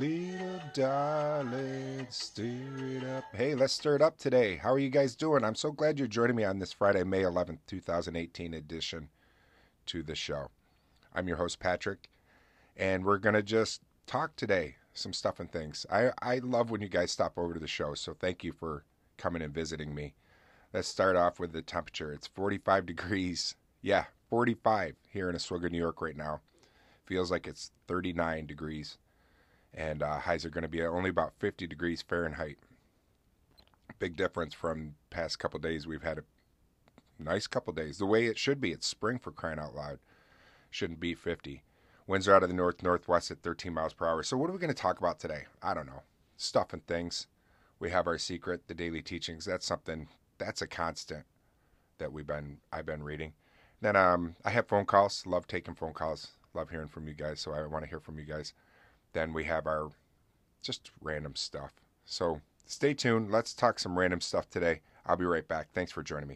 Little darling, stir it up. Hey, let's stir it up today. How are you guys doing? I'm so glad you're joining me on this Friday, May 11th, 2018 edition to the show. I'm your host, Patrick, and we're going to just talk today, some stuff and things. I love when you guys stop over to the show, so thank you for coming and visiting me. Let's start off with the temperature. It's 45 degrees. Yeah, 45 here in Oswego, New York right now. Feels like it's 39 degrees. And highs are going to be only about 50 degrees Fahrenheit. Big difference from past couple days. We've had a nice couple days. The way it should be. It's spring, for crying out loud. Shouldn't be 50. Winds are out of the north-northwest at 13 miles per hour. So what are we going to talk about today? I don't know. Stuff and things. We have our secret, the daily teachings. That's something, that's a constant that I've been reading. Then I have phone calls. Love taking phone calls. Love hearing from you guys. So I want to hear from you guys. Then we have our just random stuff. So stay tuned. Let's talk some random stuff today. I'll be right back. Thanks for joining me.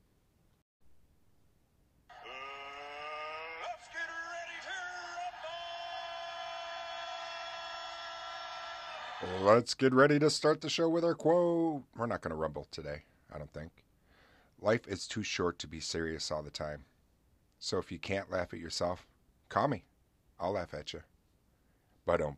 Let's get ready to start the show with our quote. We're not going to rumble today, I don't think. Life is too short to be serious all the time. So if you can't laugh at yourself, call me. I'll laugh at you. Boom.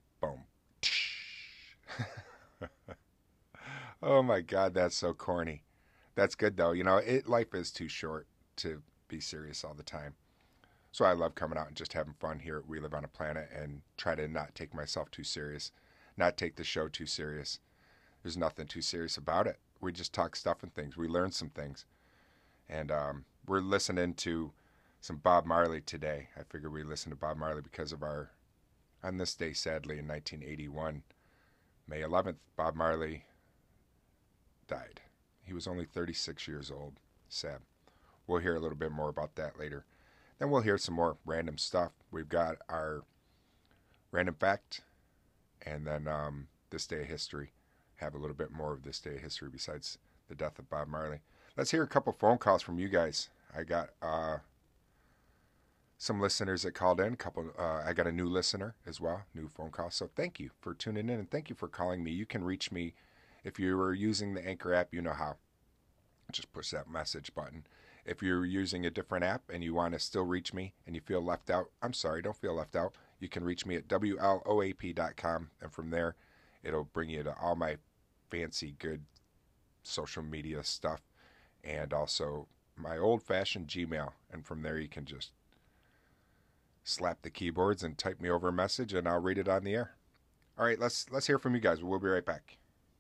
Oh my God, that's so corny. That's good though. You know, life is too short to be serious all the time. So I love coming out and just having fun here at We Live on a Planet and try to not take myself too serious, not take the show too serious. There's nothing too serious about it. We just talk stuff and things. We learn some things. And we're listening to some Bob Marley today. I figured we listen to Bob Marley because of on this day, sadly, in 1981, May 11th, Bob Marley died. He was only 36 years old. Sad. We'll hear a little bit more about that later. Then we'll hear some more random stuff. We've got our random fact, and then this day of history. Have a little bit more of this day of history besides the death of Bob Marley. Let's hear a couple phone calls from you guys. I got some listeners that called in. I got a new listener as well, new phone call. So thank you for tuning in and thank you for calling me. You can reach me if you were using the Anchor app. You know how. Just push that message button. If you're using a different app and you want to still reach me and you feel left out, I'm sorry, don't feel left out. You can reach me at WLOAP.com, and from there, it'll bring you to all my fancy, good social media stuff and also my old-fashioned Gmail. And from there, you can just slap the keyboards and type me over a message, and I'll read it on the air. All right, let's hear from you guys. We'll be right back.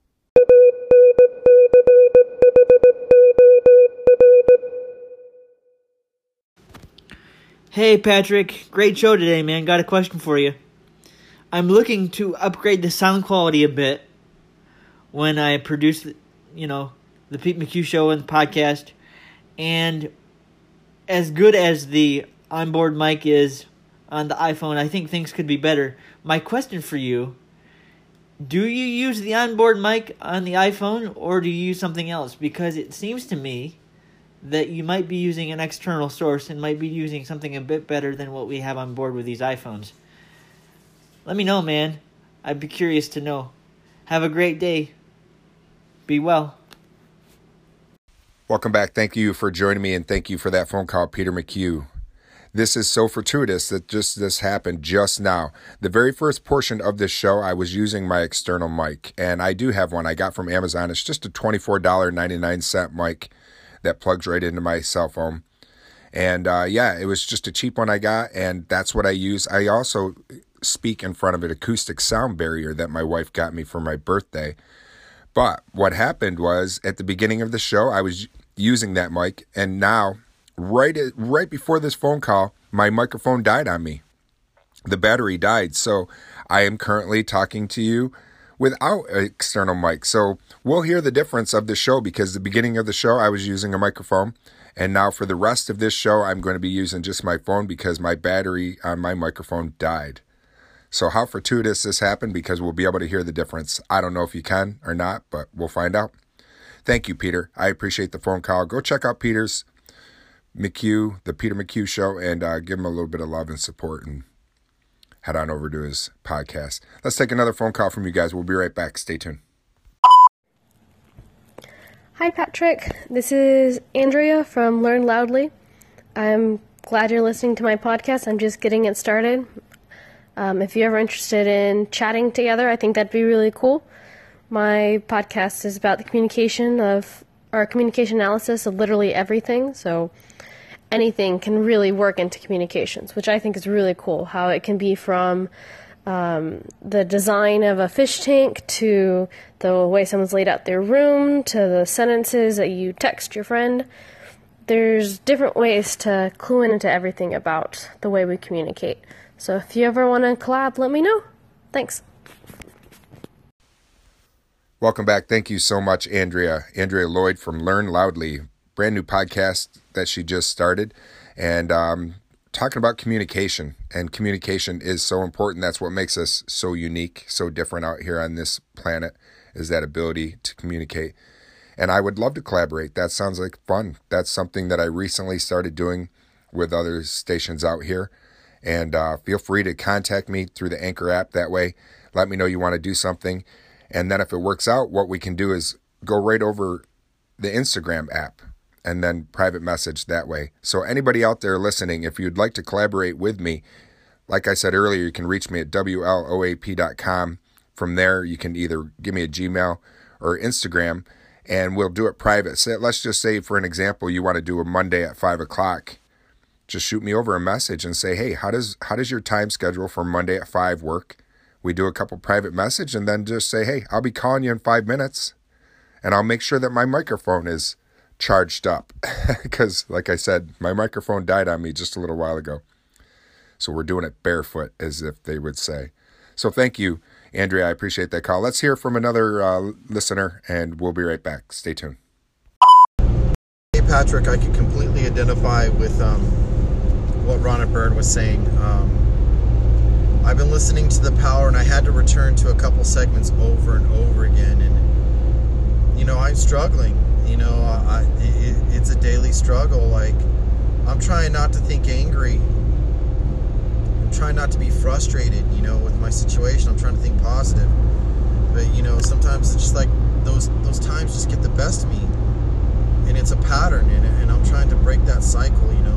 Hey, Patrick. Great show today, man. Got a question for you. I'm looking to upgrade the sound quality a bit when I produce, the Pete McHugh Show and the podcast. And as good as the onboard mic is on the iPhone, I think things could be better. My question for you, do you use the onboard mic on the iPhone or do you use something else? Because it seems to me that you might be using an external source and might be using something a bit better than what we have on board with these iPhones. Let me know, man. I'd be curious to know. Have a great day. Be well. Welcome back. Thank you for joining me, and thank you for that phone call, Peter McHugh. This is so fortuitous that this happened just now. The very first portion of this show, I was using my external mic, and I do have one I got from Amazon. It's just a $24.99 mic that plugs right into my cell phone. And it was just a cheap one I got, and that's what I use. I also speak in front of an acoustic sound barrier that my wife got me for my birthday. But what happened was, at the beginning of the show, I was using that mic, and now, right before this phone call, my microphone died on me. The battery died, so I am currently talking to you without an external mic. So we'll hear the difference of the show, because the beginning of the show, I was using a microphone, and now for the rest of this show, I'm going to be using just my phone because my battery on my microphone died. So how fortuitous this happened, because we'll be able to hear the difference. I don't know if you can or not, but we'll find out. Thank you, Peter. I appreciate the phone call. Go check out Peter's McHugh, the Peter McHugh Show, and give him a little bit of love and support, and head on over to his podcast. Let's take another phone call from you guys. We'll be right back. Stay tuned. Hi, Patrick. This is Andrea from Learn Loudly. I'm glad you're listening to my podcast. I'm just getting it started. If you're ever interested in chatting together, I think that'd be really cool. My podcast is about the communication analysis of literally everything. So anything can really work into communications, which I think is really cool. How it can be from the design of a fish tank to the way someone's laid out their room to the sentences that you text your friend. There's different ways to clue into everything about the way we communicate. So if you ever want to collab, let me know. Thanks. Welcome back. Thank you so much, Andrea. Andrea Lloyd from Learn Loudly, brand new podcast that she just started. And talking about communication. And communication is so important. That's what makes us so unique, so different out here on this planet, is that ability to communicate. And I would love to collaborate. That sounds like fun. That's something that I recently started doing with other stations out here. And feel free to contact me through the Anchor app that way. Let me know you want to do something. And then if it works out, what we can do is go right over the Instagram app and then private message that way. So anybody out there listening, if you'd like to collaborate with me, like I said earlier, you can reach me at WLOAP.com. From there, you can either give me a Gmail or Instagram, and we'll do it private. So let's just say, for an example, you want to do a Monday at 5 o'clock. Just shoot me over a message and say, hey, how does your time schedule for Monday at 5 work? We do a couple private message and then just say, hey, I'll be calling you in 5 minutes, and I'll make sure that my microphone is charged up because, like I said, my microphone died on me just a little while ago. So we're doing it barefoot, as if they would say. So thank you, Andrea. I appreciate that call. Let's hear from another listener, and we'll be right back. Stay tuned. Hey, Patrick, I could completely identify with what Ronna Byrne was saying. I've been listening to The Power, and I had to return to a couple segments over and over again. And, you know, I'm struggling. You know, it's a daily struggle. Like, I'm trying not to think angry. I'm trying not to be frustrated, you know, with my situation. I'm trying to think positive. But, you know, sometimes it's just like those times just get the best of me. And it's a pattern, and I'm trying to break that cycle, you know.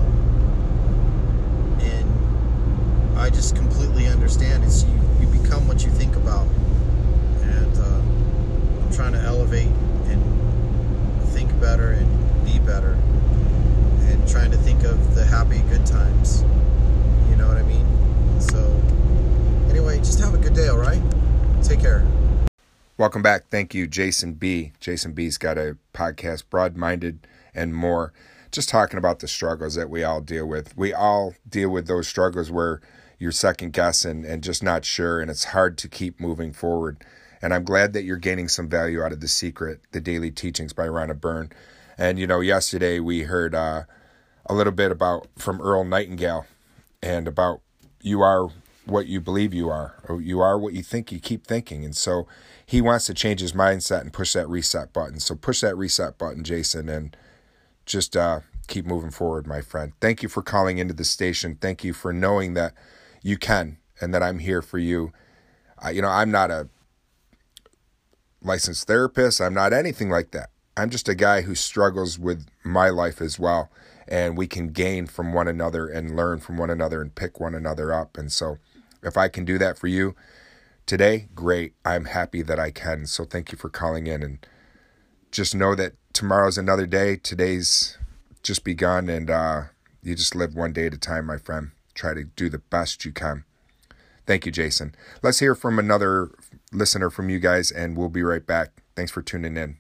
And I just completely understand. It's you become what you think about. And I'm trying to elevate and think better and be better. And trying to think of the happy, good times. You know what I mean? So, anyway, just have a good day, all right? Take care. Welcome back. Thank you, Jason B. Jason B's got a podcast, Broad-Minded and More, just talking about the struggles that we all deal with. We all deal with those struggles where you're second guessing and just not sure, and it's hard to keep moving forward. And I'm glad that you're gaining some value out of The Secret, the daily teachings by Ronna Byrne. And, you know, yesterday we heard a little bit from Earl Nightingale and about you are what you believe you are, or you are what you think you keep thinking. And so he wants to change his mindset and push that reset button. So push that reset button, Jason, and just keep moving forward, my friend. Thank you for calling into the station. Thank you for knowing that you can and that I'm here for you. You know, I'm not a licensed therapist. I'm not anything like that. I'm just a guy who struggles with my life as well. And we can gain from one another and learn from one another and pick one another up. And so if I can do that for you today, great. I'm happy that I can. So thank you for calling in, and just know that tomorrow's another day. Today's just begun, and you just live one day at a time, my friend. Try to do the best you can. Thank you, Jason. Let's hear from another listener from you guys, and we'll be right back. Thanks for tuning in.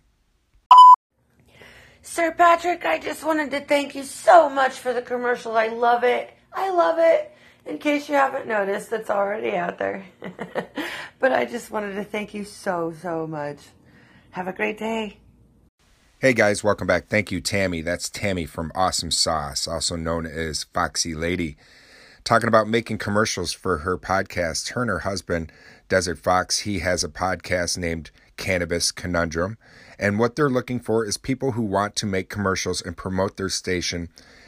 Sir Patrick, I just wanted to thank you so much for the commercial. I love it. I love it. In case you haven't noticed, it's already out there. But I just wanted to thank you so, so much. Have a great day. Hey guys, welcome back. Thank you, Tammy. That's Tammy from Awesome Sauce, also known as Foxy Lady. Talking about making commercials for her podcast. Her and her husband, Desert Fox, he has a podcast named Cannabis Conundrum. And what they're looking for is people who want to make commercials and promote their station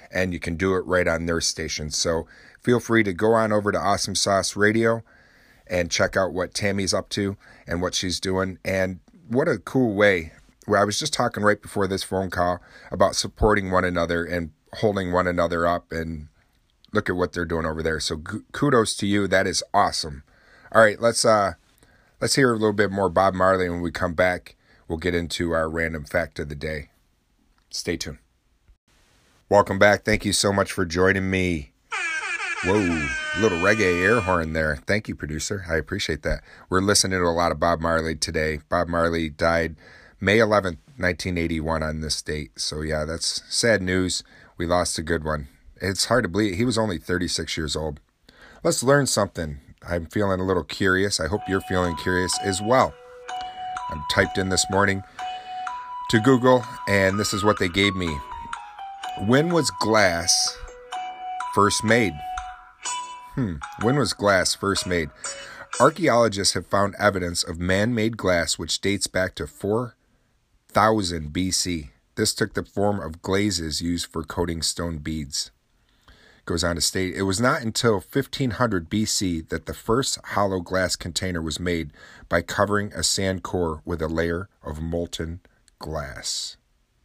and you can do it right on their station. So feel free to go on over to Awesome Sauce Radio and check out what Tammy's up to and what she's doing. And what a cool way, where I was just talking right before this phone call about supporting one another and holding one another up, and look at what they're doing over there. So kudos to you. That is awesome. All right, let's hear a little bit more Bob Marley. When we come back, we'll get into our random fact of the day. Stay tuned. Welcome back. Thank you so much for joining me. Whoa, little reggae air horn there. Thank you, producer. I appreciate that. We're listening to a lot of Bob Marley today. Bob Marley died May 11th, 1981 on this date. So yeah, that's sad news. We lost a good one. It's hard to believe. He was only 36 years old. Let's learn something. I'm feeling a little curious. I hope you're feeling curious as well. I typed in this morning to Google, and this is what they gave me. When was glass first made? When was glass first made? Archaeologists have found evidence of man-made glass which dates back to 4000 BC. This took the form of glazes used for coating stone beads. Goes on to state, it was not until 1500 BC that the first hollow glass container was made by covering a sand core with a layer of molten glass.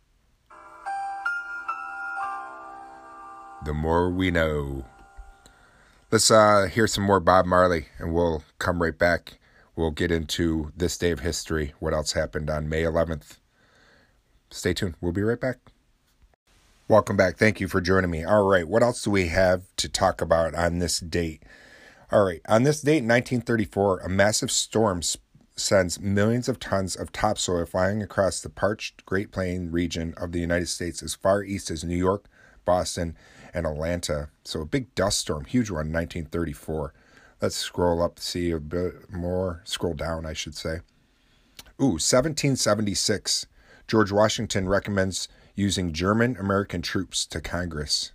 The more we know. Let's hear some more Bob Marley, and we'll come right back. We'll get into this day of history, what else happened on May 11th. Stay tuned. We'll be right back. Welcome back. Thank you for joining me. All right, what else do we have to talk about on this date? All right, on this date in 1934, a massive storm sends millions of tons of topsoil flying across the parched Great Plains region of the United States as far east as New York, Boston, and Atlanta. So a big dust storm, huge one, 1934. Let's scroll up to see a bit more. Scroll down, I should say. 1776. George Washington recommends using German-American troops to Congress.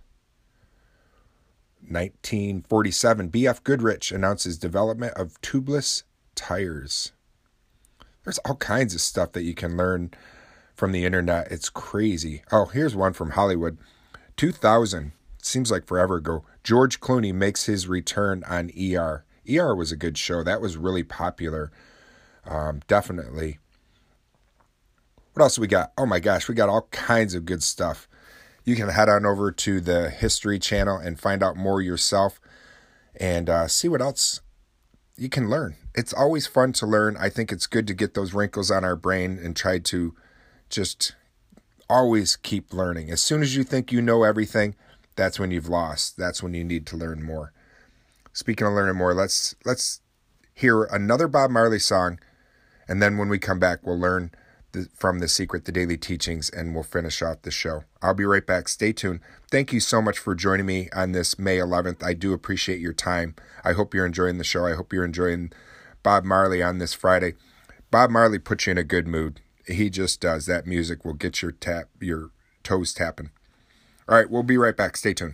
1947. B.F. Goodrich announces development of tubeless tires. There's all kinds of stuff that you can learn from the internet. It's crazy. Oh, here's one from Hollywood. 2000. Seems like forever ago. George Clooney makes his return on ER. ER was a good show. That was really popular. Definitely. What else we got? Oh my gosh, we got all kinds of good stuff. You can head on over to the History Channel and find out more yourself and see what else you can learn. It's always fun to learn. I think it's good to get those wrinkles on our brain and try to just always keep learning. As soon as you think you know everything, that's when you've lost. That's when you need to learn more. Speaking of learning more, let's hear another Bob Marley song, and then when we come back, we'll learn from The Secret, the Daily Teachings, and we'll finish off the show. I'll be right back. Stay tuned. Thank you so much for joining me on this May 11th. I do appreciate your time. I hope you're enjoying the show. I hope you're enjoying Bob Marley on this Friday. Bob Marley puts you in a good mood. He just does. That music will get your toes tapping. All right, we'll be right back. Stay tuned.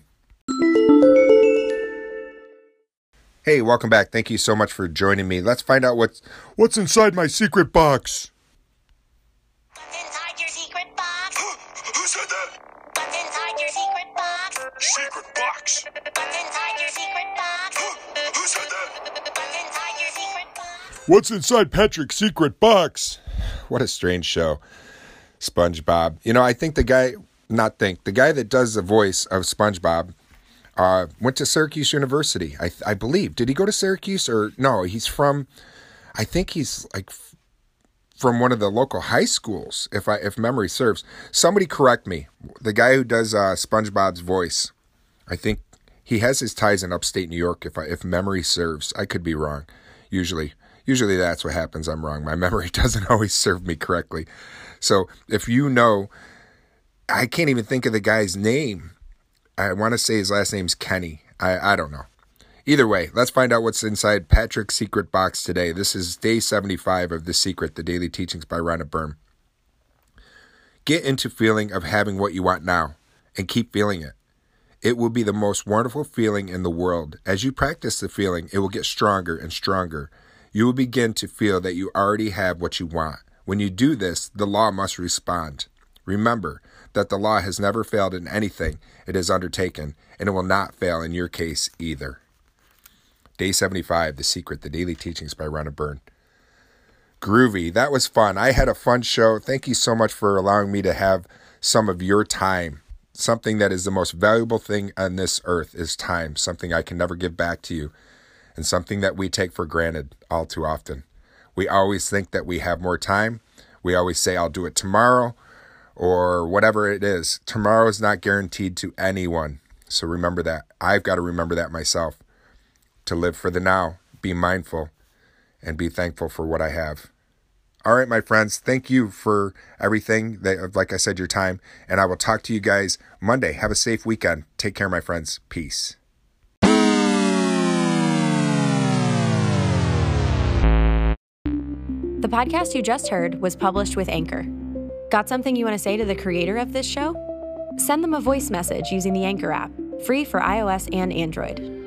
Hey, welcome back. Thank you so much for joining me. Let's find out what's inside my secret box. What's inside your secret box? Who said that? What's inside your secret box? Secret box. What's inside your secret box? Who said that? What's inside your secret box? What's inside Patrick's secret box? What a strange show. SpongeBob. You know, I think the guy that does the voice of SpongeBob went to Syracuse University, I believe. Did he go to Syracuse or no? I think he's like from one of the local high schools, if memory serves. Somebody correct me. The guy who does SpongeBob's voice, I think he has his ties in upstate New York, if memory serves. I could be wrong. Usually that's what happens. I'm wrong. My memory doesn't always serve me correctly. So if you know, I can't even think of the guy's name. I want to say his last name's Kenny. I don't know. Either way, let's find out what's inside Patrick's secret box today. This is day 75 of The Secret, the Daily Teachings by Rhonda Byrne. Get into feeling of having what you want now and keep feeling it. It will be the most wonderful feeling in the world. As you practice the feeling, it will get stronger and stronger. You will begin to feel that you already have what you want. When you do this, the law must respond. Remember, that the law has never failed in anything it has undertaken, and it will not fail in your case either. Day 75, The Secret, the Daily Teachings by Rhonda Byrne. Groovy. That was fun. I had a fun show. Thank you so much for allowing me to have some of your time. Something that is the most valuable thing on this earth is time. Something I can never give back to you. And something that we take for granted all too often. We always think that we have more time. We always say, I'll do it tomorrow or whatever it is. Tomorrow is not guaranteed to anyone. So remember that. I've got to remember that myself. To live for the now, be mindful, and be thankful for what I have. All right, my friends, thank you for everything, like I said, your time, and I will talk to you guys Monday. Have a safe weekend. Take care, my friends. Peace. The podcast you just heard was published with Anchor. Got something you want to say to the creator of this show? Send them a voice message using the Anchor app, free for iOS and Android.